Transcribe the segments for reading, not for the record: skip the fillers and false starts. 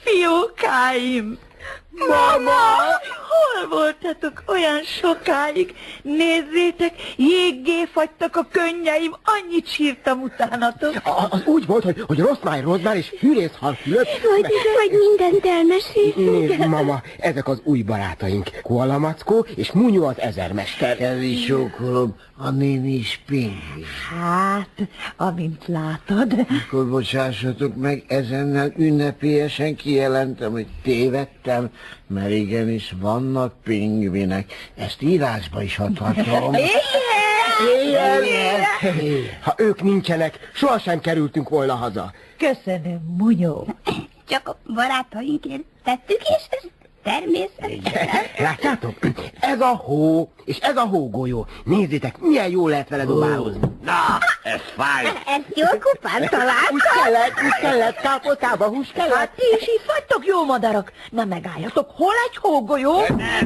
Fiókáim! Mama! Hol voltatok olyan sokáig? Nézzétek, jéggé fagytak a könnyeim, annyit sírtam utánatok. Az úgy volt, hogy Rosszmáj és Fűrészhal Fülöp... Vagy mindent elmeséltünk. Mama, ezek az új barátaink. Koala Mackó és Munyó az ezermester. Elvisókolom, a néni is pingvin. Hát, amint látod. Akkor bocsássatok meg, ezennel ünnepélyesen kijelentem, hogy tévedtem, mert igenis vannak pingvinek. Ezt írásba is adhatom. Éjjel! Ha ők nincsenek, sohasem kerültünk volna haza. Köszönöm, Munyó. Csak a barátainkért tettük, és ez természetesen. Látjátok? Ez a hó, és ez a hógolyó. Nézzétek, milyen jól lehet vele dobálózni. Na, ez fáj. Ezt jól kupán találtad. Úgy kellett, káposztába hús kellett. Hát ti is így vagytok jó madarak. Na megálljatok, hol egy hógolyó?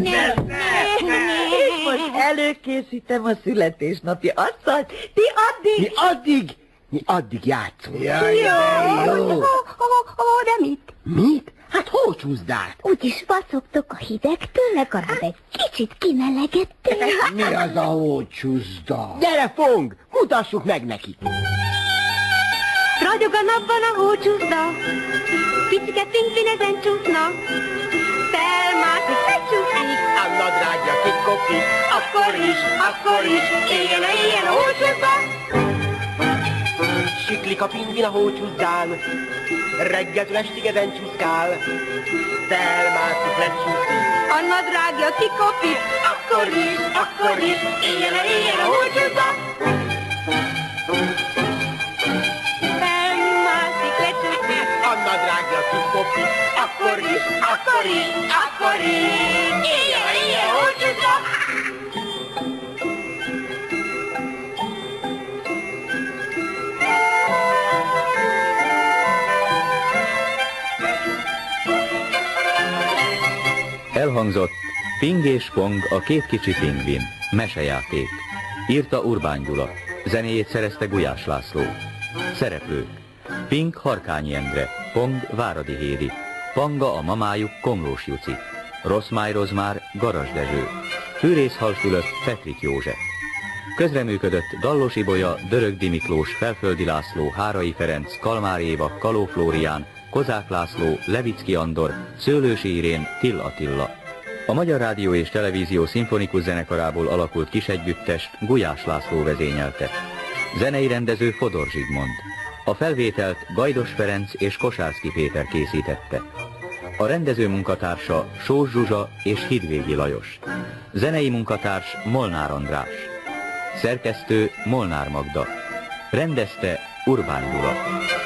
És most előkészítem a születésnapi asztalt. Ti Mi addig játszunk. Jaj, jó. De mit? Mit? Hát hócsúszdát. Úgyis vacogtok a hidegtől, legalább egy kicsit kimelegedtél. Mi az a hócsúszda? Gyere, Fong, mutassuk meg neki. Ragyog a napban a hócsúszda, picike pingvin ezen csúszna, felmászik, lecsúszik, A nadrágja kikopik, akkor is, éljen a hócsúszda. siklik a pingvin a hócsúszdán, reggeltől estig ezen csúszkál, felmászik, lecsúszik. A nadrágja kikopik, akkor is, éljen a hócsúszda. Felmászik, lecsúszik, A nadrágja kikopik, akkor is, éljen a hócsúszda. Elhangzott Ping és Pong, a két kicsi pingvin, mesejáték. Írta Urbán Gyula, zenéjét szerezte Gulyás László. Szereplők: Ping Harkányi Endre, Pong Váradi Hédi, Panga a mamájuk Komlós Juci, Rosszmáj Rozmár Garas Dezső, Fűrészhal Fülöp Petrik József. Közreműködött Dallos Ibolya, Dörögdi Miklós, Felföldi László, Hárai Ferenc, Kalmár Éva, Kaló Flórián, Kozák László, Levicki Andor, Szőlősi Irén, Till Attila. A Magyar Rádió és Televízió Szimfonikus Zenekarából alakult kisegyüttest Gulyás László vezényelte. Zenei rendező Fodor Zsigmond. A felvételt Gajdos Ferenc és Kosárszky Péter készítette. A rendező munkatársa Sós Zsuzsa és Hidvégi Lajos. Zenei munkatárs Molnár András. Szerkesztő Molnár Magda. Rendezte Urbán Gyula.